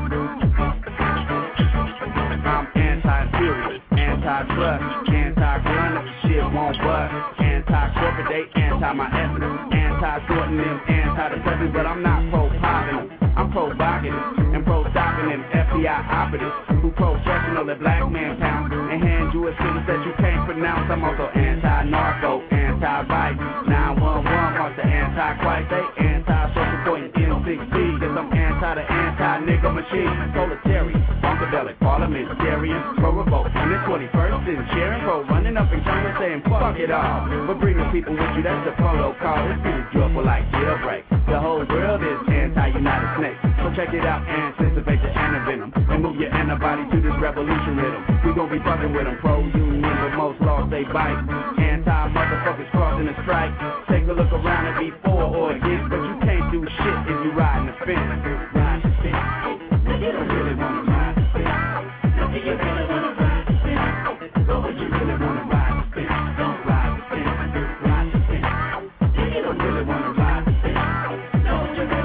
I'm anti-imperialist, anti-trust, anti-gun if the shit won't bust, anti-corporate, they anti my evidence, anti-sorting them, anti-depressants, but I'm not pro-popping. I'm provocative and pro-stocking them F B I operatives who professional at black man pound and hand you a sentence that you can't pronounce. I'm also anti-narco, anti-vice, nine one one wants the anti-Christ, they anti-social point in M six C, cause I'm anti the anti-nigga machine, proletarian, funkadelic, parliamentarian, pro-revolt in the twenty-first century, pro-running up in China saying fuck it all, but bring the people with you, that's the protocol. It's pretty joyful like jailbreak. The whole world is anti-United Snakes, so check it out, anticipate the antivenom, and move your antibody to this revolution rhythm. We gon' be fucking with them, pro-union, but most laws they bite. Anti-motherfuckers crossing the strike. Take a look around and be for or against, but you can't do shit if you riding the fence. Ride the fence. You don't really wanna ride the fence. Do you really wanna ride the fence? Go, but you really wanna ride the fence. Don't ride the fence. Ride the fence. You don't really wanna ride the fence. No, you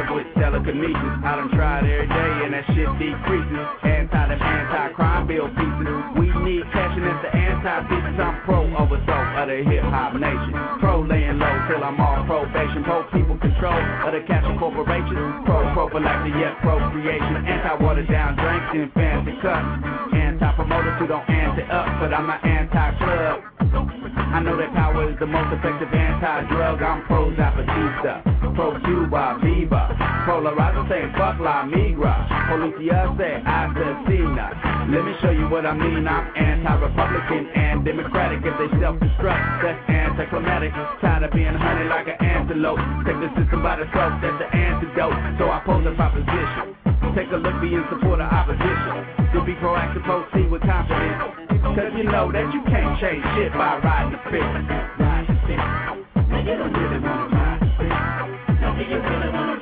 love with telekinesis. I done tried every day and that shit decreases. Anti them anti-crime bill pieces. We need cashing at the anti-pieces. I'm pro overthrow of the hip-hop nation. Pro laying low till I'm off probation. Pro people control of the capital corporations. Pro prophylactic, yet procreation. Anti-watered down drinks in fancy cups. Anti-promoters who don't answer up, but I'm an anti-club. I know that power is the most effective anti-drug. I'm pro Zapatista, pro Cuba, Viva. Polarizer say fuck La Migra. Policia say asesina. Let me show you what I mean. I'm anti-Republican and Democratic. If they self-destruct, that's anticlimactic. Tired of being hunted like an antelope. Take the system by the throat, that's the antidote. So I pose a proposition. Take a look, be in support of opposition. To be proactive, proceed with confidence. Cause you know that you can't change shit by riding the fence. Ride the fence. Now you don't really wanna ride the fence. Now you really wanna